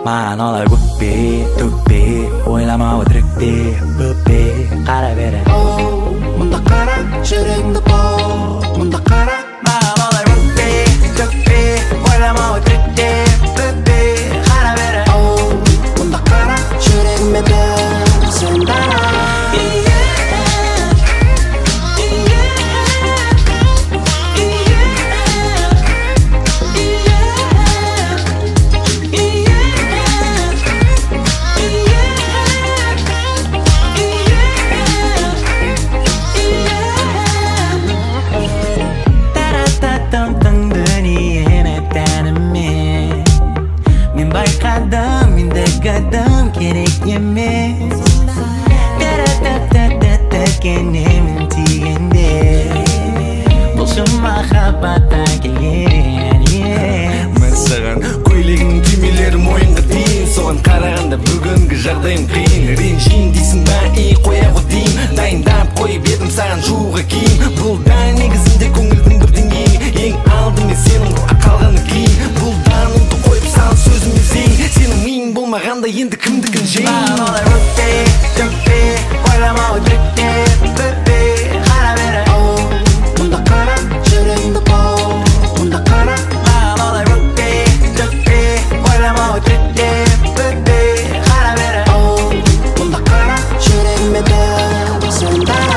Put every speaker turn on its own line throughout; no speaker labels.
Mağan olay guppi, tuppi Oylama o'tiribdi, buppi Qaraveradi
Munda qara, жүрегіңді бол Munda qara
Mağan olay guppi, tuppi Oylama o'tiribdi, buppi Qaraveradi
Munda qara, жүрегіме бір Sen dara
Kadam gerek yemek Kenemin tiyende Bulsun mahabbatdan keyin
Men sаған көйлегің түймелерім ойынға дейін Соған қарағанда бүгінгі жағдайым қиын Ренжейін дейсің ба, қоя ғой дейін Дайындап қойып едім саған жууға киім Бұл да негізінде көңілдің бір деңгейі Ең алдымен сенің қалғаны кейін Бұл да ұмытып қойып саған сөзіме зейін Сенің миың болмағанда енді кімдікін жейін
Mağan olay guppi, tuppi Oylama o'tiribdi, buppi Qaraveradi
Munda qara, жүрегіңді бол Munda qara
Mağan olay guppi, tuppi Oylama o'tiribdi, buppi Qaraveradi
Munda qara, жүрегіме бір Sen dara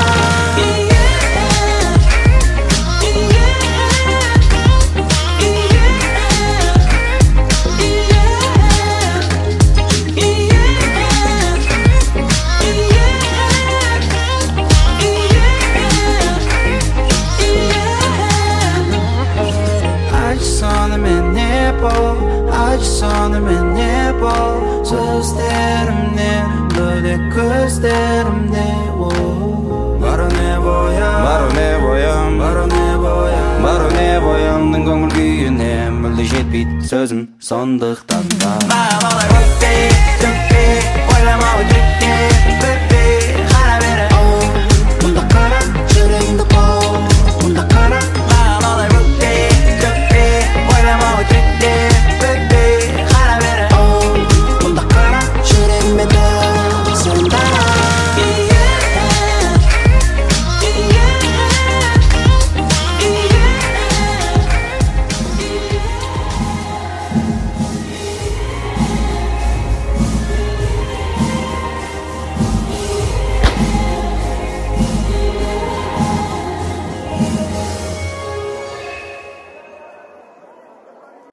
Sonымен не бол Сөздерімнен бөлек көздерімде Бару не боям Бару не боям Бару не боям Бару не боямның көңіл күйіне Мүлде жетпейді сөзім сондықтан да Маған олай